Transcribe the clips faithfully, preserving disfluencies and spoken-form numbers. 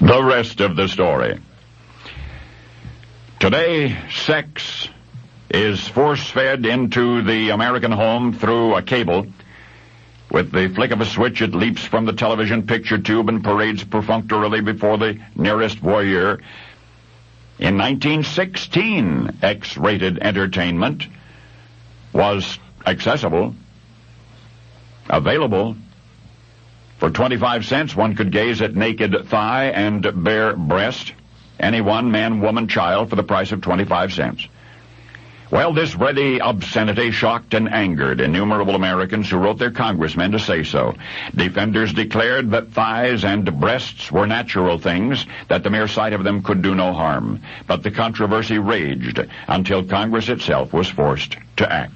The rest of the story. Today, sex is force-fed into the American home through a cable. With the flick of a switch, it leaps from the television picture tube and parades perfunctorily before the nearest voyeur. In nineteen sixteen, X-rated entertainment was accessible, available. For twenty-five cents, one could gaze at naked thigh and bare breast, anyone, man, woman, child, for the price of twenty-five cents. Well, this ready obscenity shocked and angered innumerable Americans who wrote their congressmen to say so. Defenders declared that thighs and breasts were natural things, that the mere sight of them could do no harm. But the controversy raged until Congress itself was forced to act.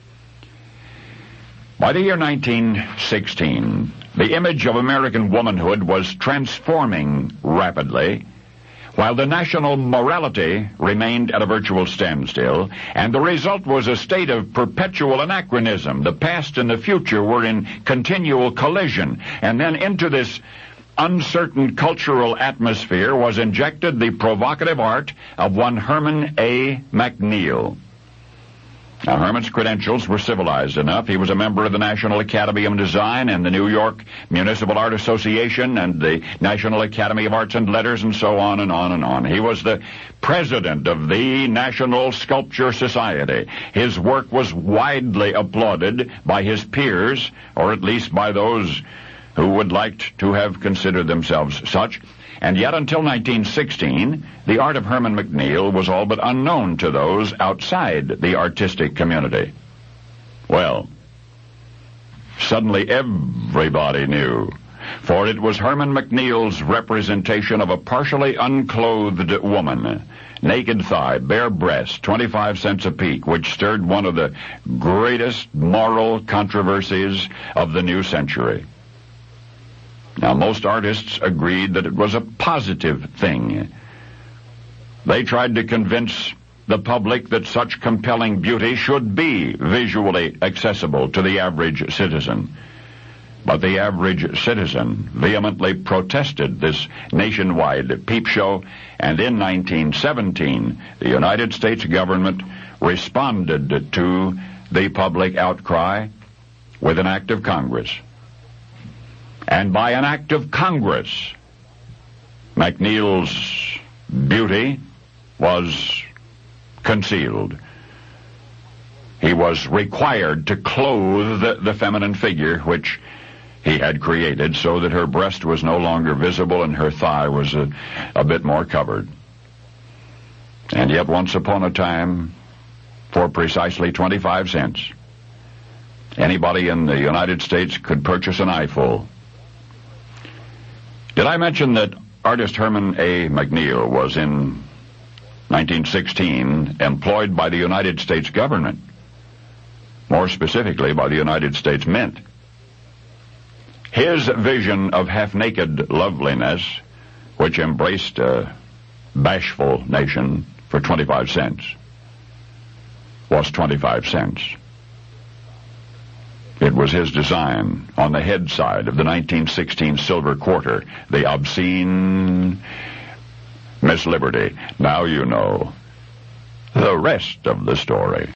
By the year nineteen sixteen, the image of American womanhood was transforming rapidly, while the national morality remained at a virtual standstill, and the result was a state of perpetual anachronism. The past and the future were in continual collision, and then into this uncertain cultural atmosphere was injected the provocative art of one Herman A. McNeil. Now, Herman's credentials were civilized enough. He was a member of the National Academy of Design and the New York Municipal Art Association and the National Academy of Arts and Letters and so on and on and on. He was the president of the National Sculpture Society. His work was widely applauded by his peers, or at least by those who would like to have considered themselves such. And yet until nineteen sixteen, the art of Herman McNeil was all but unknown to those outside the artistic community. Well, suddenly everybody knew, for it was Herman McNeil's representation of a partially unclothed woman, naked thigh, bare breast, twenty-five cents a peek, which stirred one of the greatest moral controversies of the new century. Now, most artists agreed that it was a positive thing. They tried to convince the public that such compelling beauty should be visually accessible to the average citizen. But the average citizen vehemently protested this nationwide peep show, and in nineteen seventeen, the United States government responded to the public outcry with an act of Congress. And by an act of Congress, McNeil's beauty was concealed. He was required to clothe the, the feminine figure which he had created so that her breast was no longer visible and her thigh was a, a bit more covered. And yet once upon a time, for precisely twenty-five cents, anybody in the United States could purchase an eyeful. Did I mention that artist Herman A. McNeil was in nineteen sixteen employed by the United States government, more specifically by the United States Mint? His vision of half-naked loveliness, which embraced a bashful nation for twenty-five cents, was twenty-five cents. It was his design on the head side of the nineteen sixteen silver quarter, the obscene Miss Liberty. Now you know the rest of the story.